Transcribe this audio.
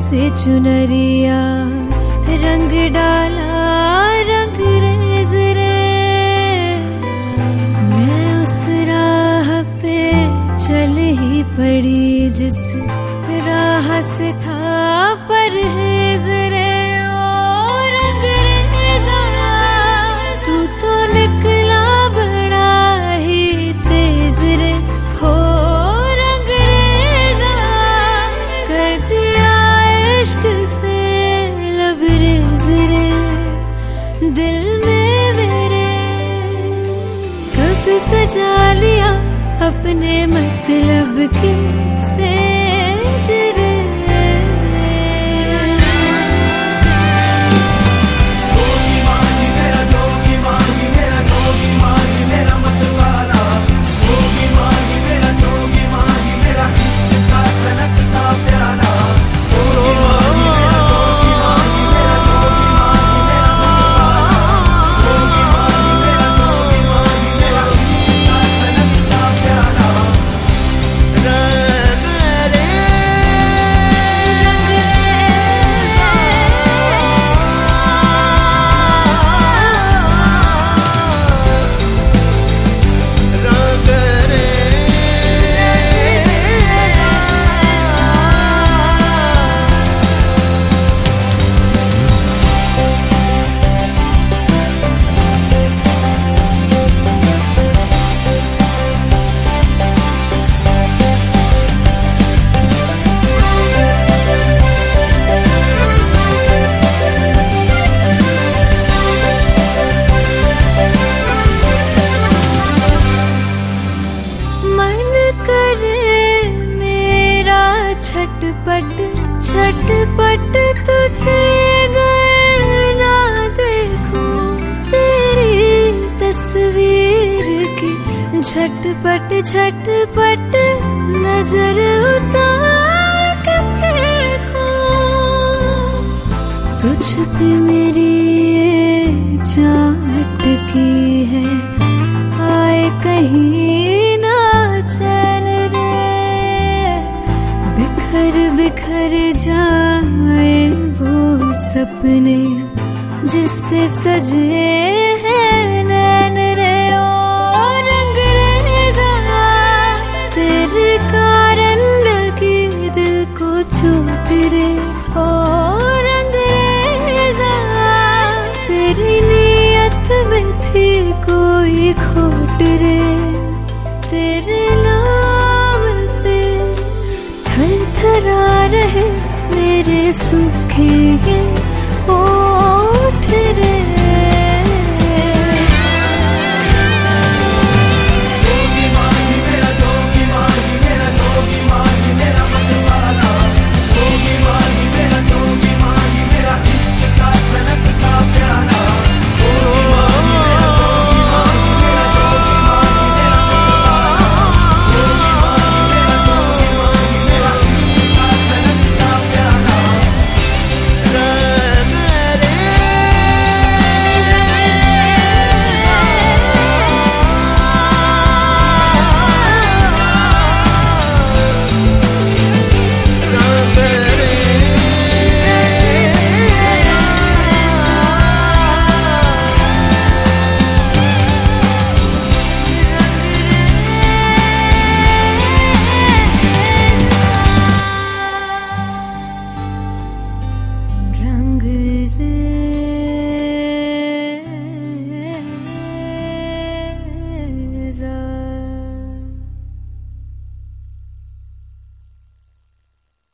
से चुनरिया रंग डाला रंग रेज रे। मैं उस राह पे चल ही पड़ी जिस राह से था परहेज रे। ओ रंग रेजा तू तो निकला बड़ा ही तेज रे। हो रंग रेजा कर दिया इश्क से लबरेज रे। दिल में मेरे कब सजा लिया अपने मतलब की सेज रे। जोगी माही मेरा जोगी माही मेरा जोगी माही मेरा मतवाला। जोगी माही मेरा जोगी माही मेरा इश्क का सनकता प्याला। जोगी माही मेरा जोगी माही मेरा जोगी माही मेरा मतवाला। जोगी माही मेरा जोगी माही मेरा इश्क का सनकता प्याला। रंग रे रंग रे मन करे मेरा छटपट छटपट तुझे गए ना देखूं। तेरी तस्वीर की झटपट झटपट नजर उतार के फेंकूं। तुझ पे मेरी ये जान अटकी है आए कहीं ना चैन रे। बिखर बिखर जाए वो सपने जिससे सजे हैं नैन रे। ओ रंग रेजा तेरे कारण लगी दिल को चोट रे। ओ रंग रेजा तेरी नीयत में थी कोई खोट रे। तेरे नाम पे थर थरा रहे मेरे सूखे ये